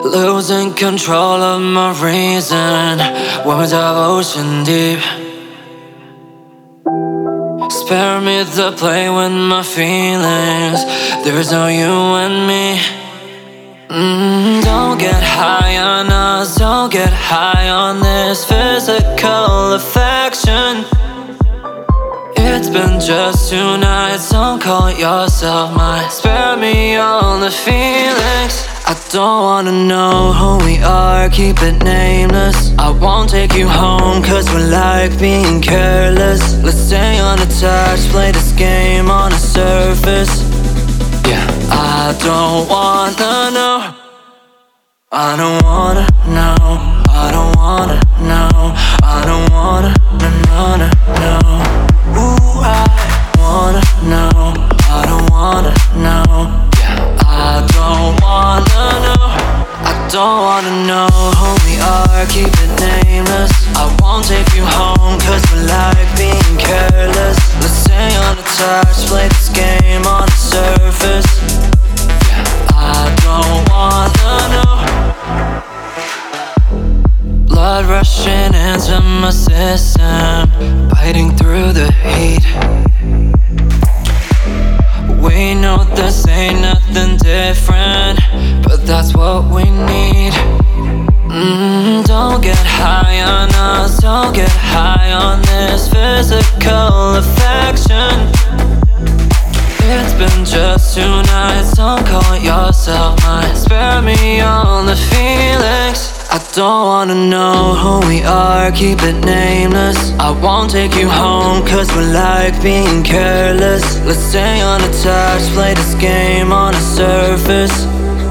Losing control of my reason. Words of ocean deep. Spare me the play with my feelings. There's no you and me. Don't get high on us, don't get high on this physical affection. It's been just 2 nights, don't call yourself mine. Spare me all the feelings. I don't wanna know who we are, keep it nameless. I won't take you home cause we like being careless. Let's stay unattached, play this game on the surface. Yeah, I don't wanna know. I don't wanna know. I don't wanna know. I don't wanna know. Ooh, I wanna know. I don't wanna know. Yeah, I don't wanna know. I don't wanna know who we are, keep it nameless. I won't take you home cause we like being careless. Let's stay unattached, play this game on the surface. Yeah, I don't wanna know. Blood rushing into my system, biting through the heat. We know this ain't nothing different, but that's what we need. Don't get high on us, don't get high on this physical affection. It's been just 2 nights, don't call yourself mine. Spare me all the feelings. I don't wanna know who we are, keep it nameless. I won't take you home cause we like being careless. Let's stay unattached, play this game on the surface.